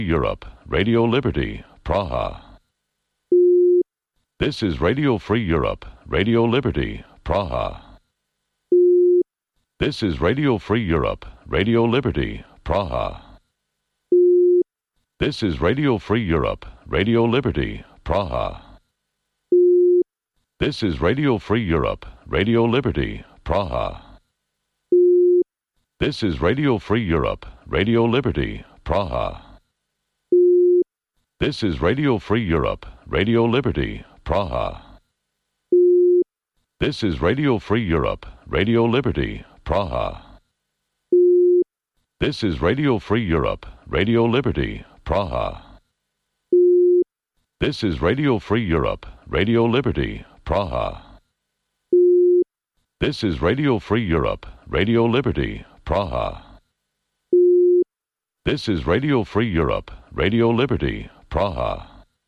Europe, Radio Liberty, Praha. This is Radio Free Europe, Radio Liberty, Praha. This is Radio Free Europe, Radio Liberty, Praha. This is Radio Free Europe, Radio Liberty, Praha. This is Radio Free Europe, Radio Liberty, Praha. This is Radio Free Europe, Radio Liberty, Praha. This is Radio Free Europe, Radio Liberty, Praha. This is Radio Free Europe, Radio Liberty, Praha. This is Radio Free Europe, Radio Liberty, Praha. This is Radio Free Europe, Radio Liberty, Praha. This is Radio Free Europe, Radio Liberty, Praha. This is Radio Free Europe, Radio Liberty, Praha.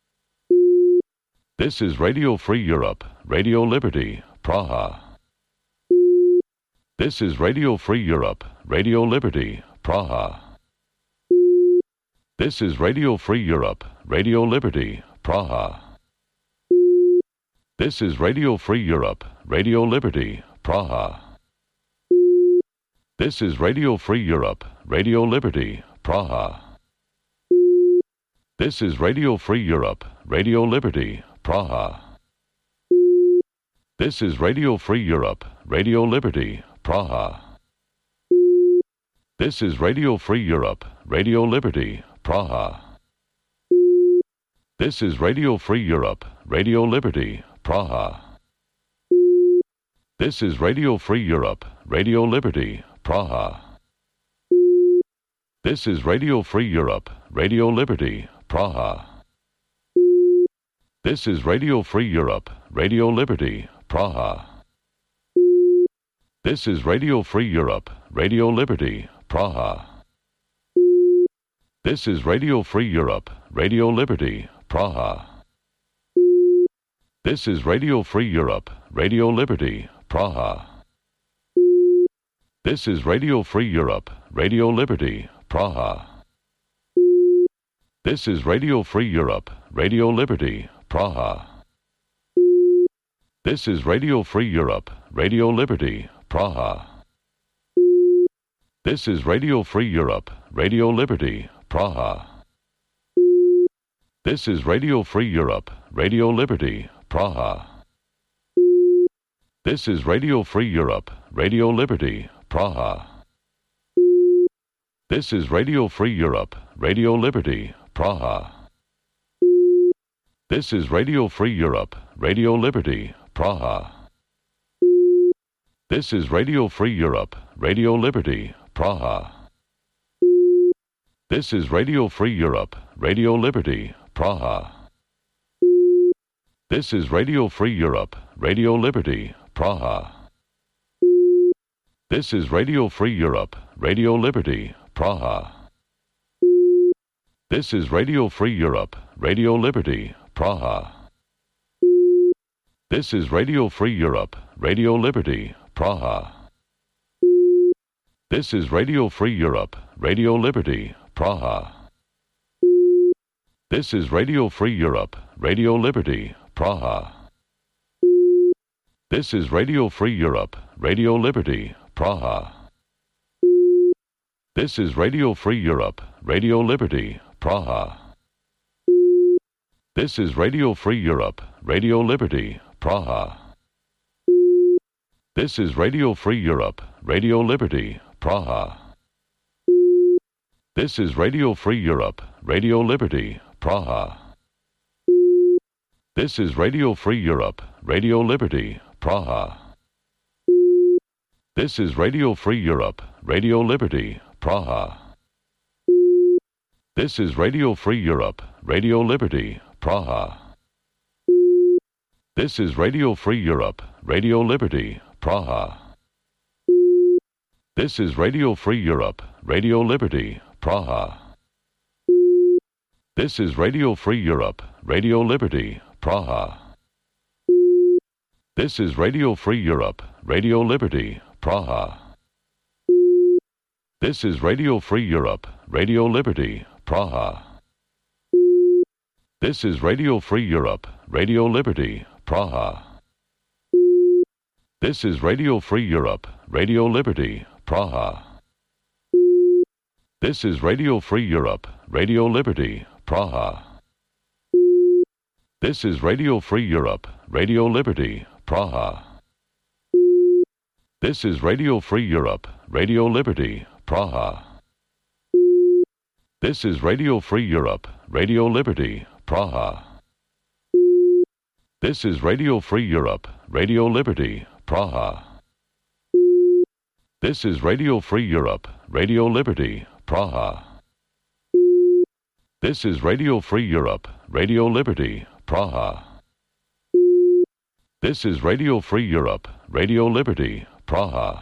This is Radio Free Europe, Radio Liberty, Praha. This is Radio Free Europe, Radio Liberty, Praha. This is Radio Free Europe, Radio Liberty, Praha. This is Radio Free Europe, Radio Liberty, Praha. This is Radio Free Europe, Radio Liberty, Praha. This is Radio Free Europe, Radio Liberty, Praha. This is Radio Free Europe, Radio Liberty, Praha. This is Radio Free Europe, Radio Liberty, Praha. This is Radio Free Europe, Radio Liberty, Praha. This is Radio Free Europe, Radio Liberty, Praha. This is Radio Free Europe, Radio Liberty, Praha. This is Radio Free Europe, Radio Liberty, Praha. This is Radio Free Europe, Radio Liberty, Praha. This is Radio Free Europe, Radio Liberty, Praha. This is Radio Free Europe, Radio Liberty, Praha. This is Radio Free Europe, Radio Liberty, Praha. This is Radio Free Europe, Radio Liberty, Praha. This is Radio Free Europe, Radio Liberty, Praha. This is Radio Free Europe, Radio Liberty, Praha. This is Radio Free Europe, Radio Liberty, Praha. This is Radio Free Europe, Radio Liberty, Praha. This is Radio Free Europe, Radio Liberty, Praha. This is Radio Free Europe, Radio Liberty, Praha. This is Radio Free Europe, Radio Liberty, Praha. This is Radio Free Europe, Radio Liberty, Praha. This is Radio Free Europe, Radio Liberty, Praha. This is Radio Free Europe, Radio Liberty, Praha. This is Radio Free Europe, Radio Liberty, Praha. This is Radio Free Europe, Radio Liberty, Praha. This is Radio Free Europe, Radio Liberty, Praha. This is Radio Free Europe, Radio Liberty, Praha. This is Radio Free Europe, Radio Liberty, Praha. This is Radio Free Europe, Radio Liberty, Praha. This is Radio Free Europe, Radio Liberty, Praha. This is Radio Free Europe, Radio Liberty, Praha. This is Radio Free Europe, Radio Liberty, Praha. This is Radio Free Europe, Radio Liberty, Praha. This is Radio Free Europe, Radio Liberty, Praha. This is Radio Free Europe, Radio Liberty, Praha. This is Radio Free Europe, Radio Liberty, Praha. This is Radio Free Europe, Radio Liberty, Praha. This is Radio Free Europe, Radio Liberty, Praha. This is Radio Free Europe, Radio Liberty, Praha. This is Radio Free Europe, Radio Liberty, Praha. This is Radio Free Europe, Radio Liberty, Praha. This is Radio Free Europe, Radio Liberty, Praha. This is Radio Free Europe, Radio Liberty, Praha. This is Radio Free Europe, Radio Liberty, Praha. This is Radio Free Europe, Radio Liberty, Praha. This is Radio Free Europe, Radio Liberty, Praha. This is Radio Free Europe, Radio Liberty, Praha. This is Radio Free Europe, Radio Liberty, Praha. This is Radio Free Europe, Radio Liberty, Praha. This is Radio Free Europe, Radio Liberty, Praha.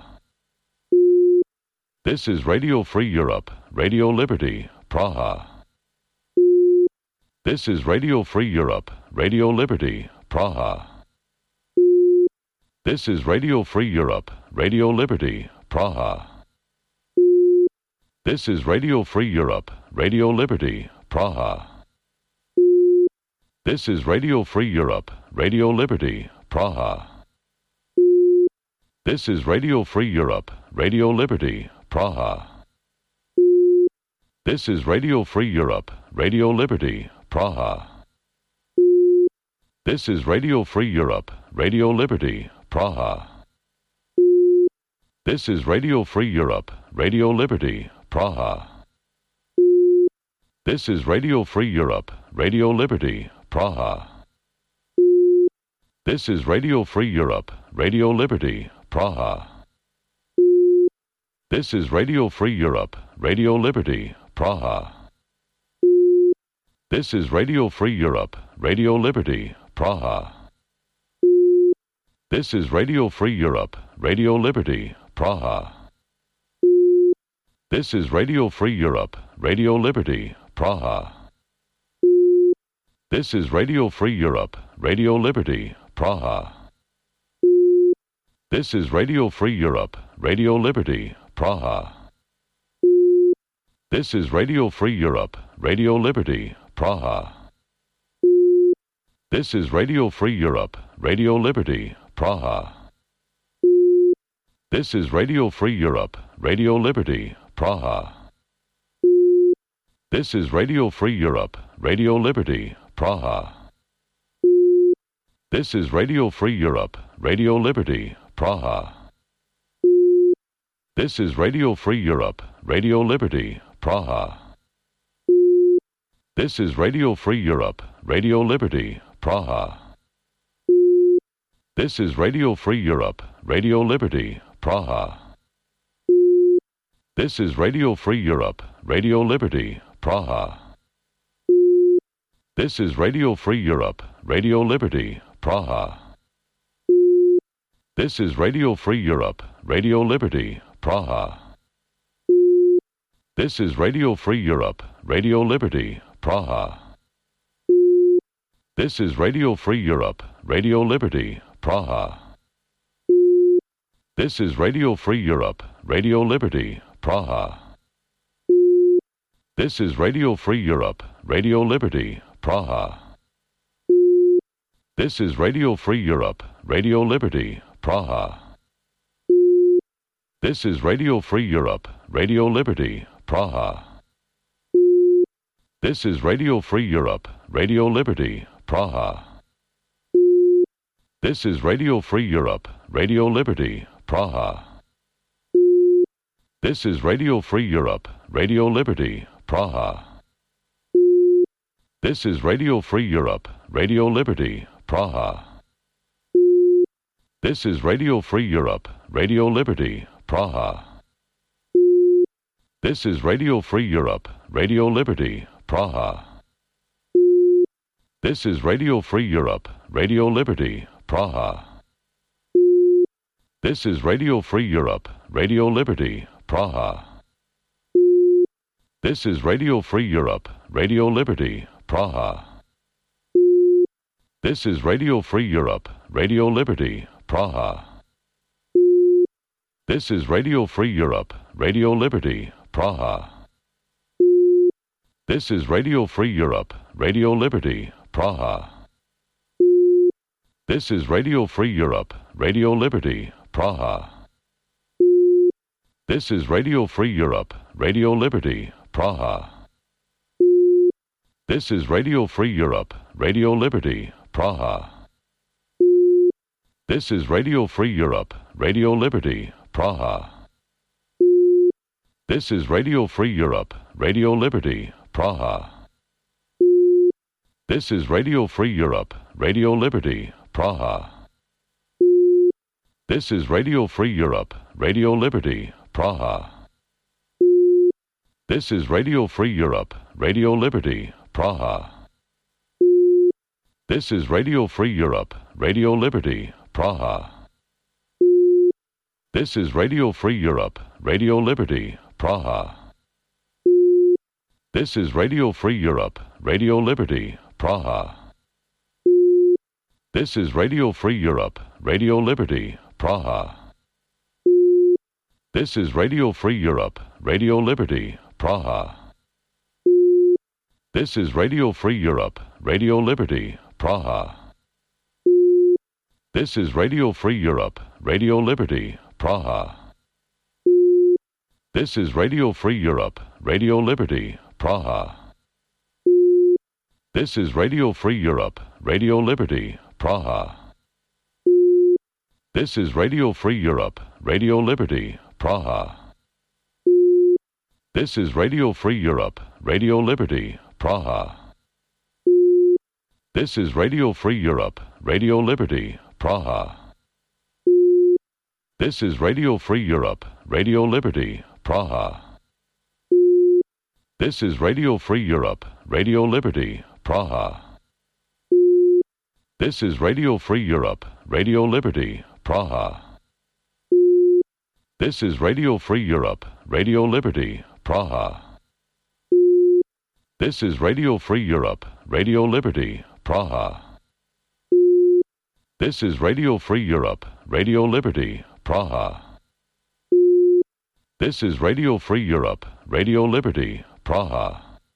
This is Radio Free Europe, Radio Liberty, Praha. This is Radio Free Europe, Radio Liberty, Praha. This is Radio Free Europe, Radio Liberty, Praha. This is Radio Free Europe, Radio Liberty, Praha. This is Radio Free Europe, Radio Liberty, Praha. This is Radio Free Europe, Radio Liberty, Praha. This is Radio Free Europe, Radio Liberty, Praha. This is Radio Free Europe, Radio Liberty, Praha. This is Radio Free Europe, Radio Liberty, Praha. This is Radio Free Europe, Radio Liberty, Praha. This is Radio Free Europe, Radio Liberty, Praha. This is Radio Free Europe, Radio Liberty, Praha. This is Radio Free Europe, Radio Liberty, Praha. This is Radio Free Europe, Radio Liberty, Praha. This is Radio Free Europe, Radio Liberty, Praha. This is Radio Free Europe, Radio Liberty, Praha. This is Radio Free Europe, Radio Liberty, Praha. This is Radio Free Europe, Radio Liberty, Praha. This is Radio Free Europe, Radio Liberty, Praha. This is Radio Free Europe, Radio Liberty, Praha. This is Radio Free Europe, Radio Liberty, Praha. This is Radio Free Europe, Radio Liberty, Praha. This is Radio Free Europe, Radio Liberty, Praha. This is Radio Free Europe, Radio Liberty, Praha. This is Radio Free Europe, Radio Liberty, Praha. This is Radio Free Europe, Radio Liberty, Praha. This is Radio Free Europe, Radio Liberty, Praha. This is Radio Free Europe, Radio Liberty, Praha. This is Radio Free Europe, Radio Liberty, Praha. This is Radio Free Europe, Radio Liberty, Praha. This is Radio Free Europe, Radio Liberty, Praha. This is Radio Free Europe, Radio Liberty, Praha. This is Radio Free Europe, Radio Liberty, Praha. This is Radio Free Europe, Radio Liberty, Praha. This is Radio Free Europe, Radio Liberty, Praha. This is Radio Free Europe, Radio Liberty, Praha. This is Radio Free Europe, Radio Liberty, Praha. This is Radio Free Europe, Radio Liberty, Praha. This is Radio Free Europe, Radio Liberty, Praha. This is Radio Free Europe, Radio Liberty, Praha. This is Radio Free Europe, Radio Liberty, Praha. This is Radio Free Europe, Radio Liberty, Praha. This is Radio Free Europe, Radio Liberty, Praha. This is Radio Free Europe, Radio Liberty, Praha. This is Radio Free Europe, Radio Liberty, Praha. This is Radio Free Europe, Radio Liberty, Praha. This is Radio Free Europe, Radio Liberty, Praha. This is Radio Free Europe, Radio Liberty, Praha. This is Radio Free Europe, Radio Liberty, Praha. This is Radio Free Europe, Radio Liberty, Praha. This is Radio Free Europe, Radio Liberty, Praha. This is Radio Free Europe, Radio Liberty, Praha. This is Radio Free Europe, Radio Liberty, Praha. This is Radio Free Europe, Radio Liberty, Praha. This is Radio Free Europe, Radio Liberty, Praha. This is Radio Free Europe, Radio Liberty, Praha. This is Radio Free Europe, Radio Liberty, Praha. This is Radio Free Europe, Radio Liberty, Praha. This is Radio Free Europe, Radio Liberty, Praha. This is Radio Free Europe, Radio Liberty, Praha. This is Radio Free Europe, Radio Liberty, Praha. This is Radio Free Europe, Radio Liberty, Praha. This is Radio Free Europe, Radio Liberty, Praha. This is Radio Free Europe, Radio Liberty, Praha. This is Radio Free Europe, Radio Liberty, Praha. This is Radio Free Europe, Radio Liberty, Praha. This is Radio Free Europe, Radio Liberty, Praha. This is Radio Free Europe, Radio Liberty, Praha. This is Radio Free Europe, Radio Liberty, Praha. This is Radio Free Europe, Radio Liberty, Praha. This is Radio Free Europe, Radio Liberty, Praha. This is Radio Free Europe, Radio Liberty, Praha. This is Radio Free Europe, Radio Liberty, Praha.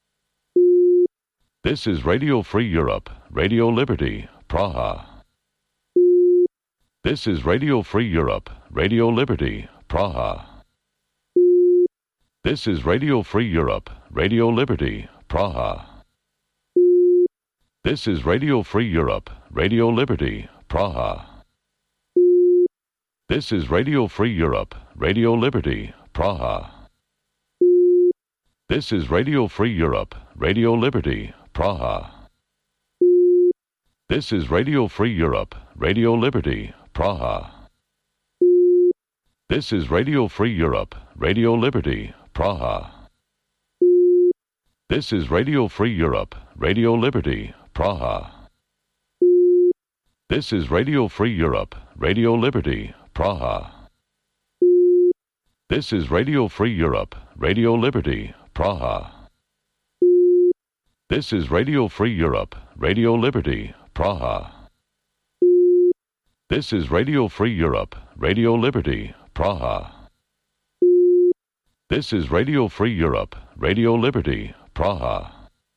This is Radio Free Europe, Radio Liberty, Praha. This is Radio Free Europe, Radio Liberty, Praha. This is Radio Free Europe, Radio Liberty, Praha. This is Radio Free Europe, Radio Liberty, Praha. This is Radio Free Europe, Radio Liberty, Praha. This is Radio Free Europe, Radio Liberty, Praha. This is Radio Free Europe, Radio Liberty, Praha. This is Radio Free Europe, Radio Liberty, Praha. This is Radio Free Europe, Radio Liberty, Praha. This is Radio Free Europe, Radio Liberty, Praha. This is Radio Free Europe, Radio Liberty, Praha. This is Radio Free Europe, Radio Liberty, Praha. This is Radio Free Europe, Radio Liberty, Praha. This is Radio Free Europe, Radio Liberty, Praha.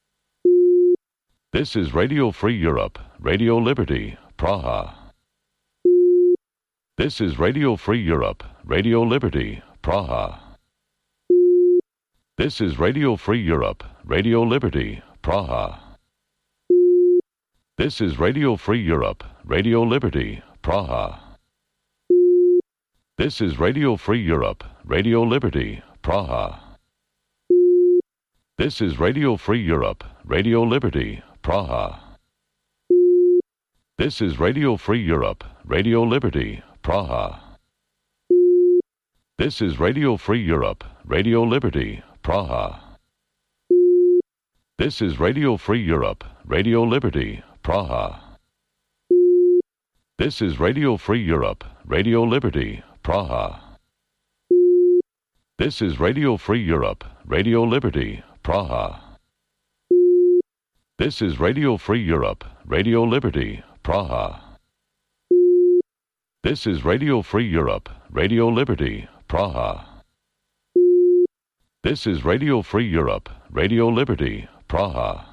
This is Radio Free Europe, Radio Liberty, Praha. This is Radio Free Europe, Radio Liberty, Praha. This is Radio Free Europe, Radio Liberty, Praha. This is Radio Free Europe, Radio Liberty, Praha. This is Radio Free Europe, Radio Liberty, Praha. This is Radio Free Europe, Radio Liberty, Praha. This is Radio Free Europe, Radio Liberty, Praha. This is Radio Free Europe, Radio Liberty, Praha. This is Radio Free Europe, Radio Liberty, Praha. This is Radio Free Europe, Radio Liberty, Praha. This is Radio Free Europe, Radio Liberty, Praha. This is Radio Free Europe, Radio Liberty, Praha. This is Radio Free Europe, Radio Liberty, Praha. This is Radio Free Europe, Radio Liberty, Praha.